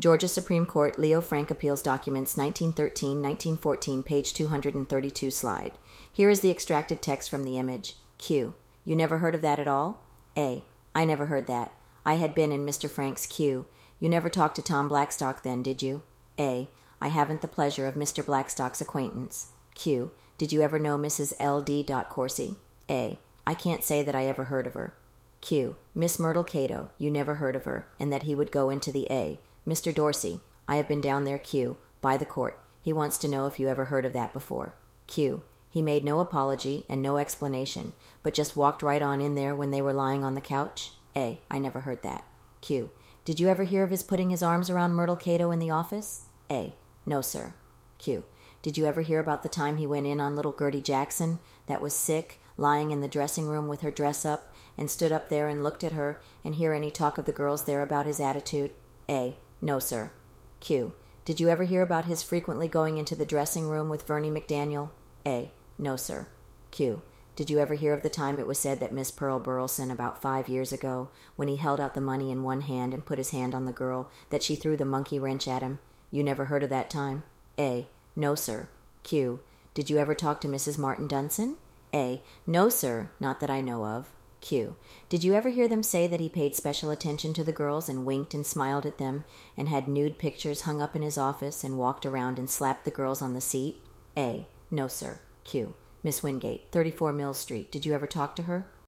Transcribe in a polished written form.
Georgia Supreme Court, Leo Frank Appeals Documents, 1913-1914, page 232 slide. Here is the extracted text from the image. Q. You never heard of that at all? A. I never heard that. I had been in Mr. Frank's queue. You never talked to Tom Blackstock then, did you? A. I haven't the pleasure of Mr. Blackstock's acquaintance. Q. Did you ever know Mrs. L.D. Corsi? A. I can't say that I ever heard of her. Q. Miss Myrtle Cato, you never heard of her, and that he would go into the A. Mr. Dorsey, I have been down there, Q, by the court. He wants to know if you ever heard of that before. Q. He made no apology and no explanation, but just walked right on in there when they were lying on the couch? A. I never heard that. Q. Did you ever hear of his putting his arms around Myrtle Cato in the office? A. No, sir. Q. Did you ever hear about the time he went in on little Gertie Jackson, that was sick, lying in the dressing room with her dress up, and stood up there and looked at her, and hear any talk of the girls there about his attitude? A. No, sir. Q. Did you ever hear about his frequently going into the dressing room with Vernie McDaniel? A. No, sir. Q. Did you ever hear of the time it was said that Miss Pearl Burleson, about 5 years ago, when he held out the money in one hand and put his hand on the girl, that she threw the monkey wrench at him? You never heard of that time? A. No, sir. Q. Did you ever talk to Mrs. Martin Dunson? A. No, sir, not that I know of. Q. Did you ever hear them say that he paid special attention to the girls and winked and smiled at them and had nude pictures hung up in his office and walked around and slapped the girls on the seat? A. No, sir. Q. Miss Wingate, 34 Mill Street. Did you ever talk to her?